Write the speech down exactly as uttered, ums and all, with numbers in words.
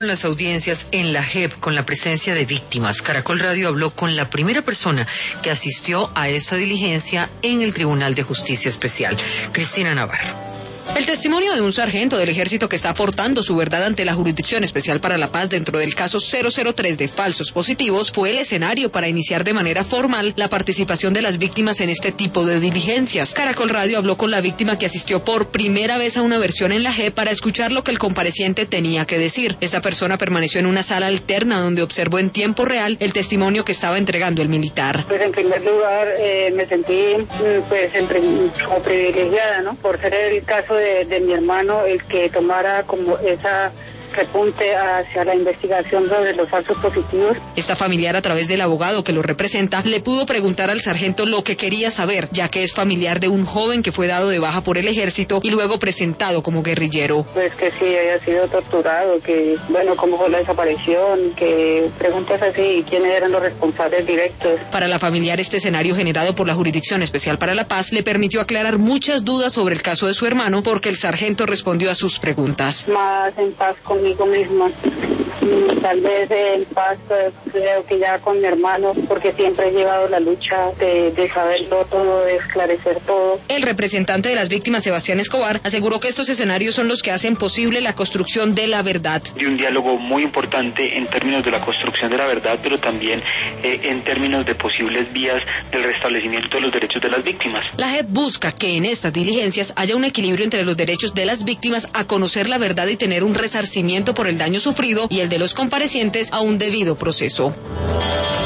Las audiencias en la J E P con la presencia de víctimas. Caracol Radio habló con la primera persona que asistió a esta diligencia en el Tribunal de Justicia Especial, Cristina Navarro. El testimonio de un sargento del ejército que está aportando su verdad ante la Jurisdicción Especial para la Paz dentro del caso cero cero tres de falsos positivos fue el escenario para iniciar de manera formal la participación de las víctimas en este tipo de diligencias. Caracol Radio habló con la víctima que asistió por primera vez a una versión en la J E P para escuchar lo que el compareciente tenía que decir. Esta persona permaneció en una sala alterna donde observó en tiempo real el testimonio que estaba entregando el militar. Pues en primer lugar eh, me sentí pues entre, como privilegiada, ¿no? Por ser el caso de De, de mi hermano el que tomara como esa repunte hacia la investigación sobre los falsos positivos. Esta familiar, a través del abogado que lo representa, le pudo preguntar al sargento lo que quería saber, ya que es familiar de un joven que fue dado de baja por el ejército y luego presentado como guerrillero. Pues que sí, haya sido torturado, que bueno, cómo fue la desaparición, que preguntas así, quiénes eran los responsables directos. Para la familiar, este escenario generado por la Jurisdicción Especial para la Paz le permitió aclarar muchas dudas sobre el caso de su hermano, porque el sargento respondió a sus preguntas. Más en paz con conmigo misma, tal vez en paz, creo que ya con mi hermano, porque siempre he llevado la lucha de, de saberlo todo, de esclarecer todo. El representante de las víctimas, Sebastián Escobar, aseguró que estos escenarios son los que hacen posible la construcción de la verdad. Y un diálogo muy importante en términos de la construcción de la verdad, pero también eh, en términos de posibles vías del restablecimiento de los derechos de las víctimas. La J E P busca que en estas diligencias haya un equilibrio entre los derechos de las víctimas a conocer la verdad y tener un resarcimiento por el daño sufrido y el de los comparecientes a un debido proceso.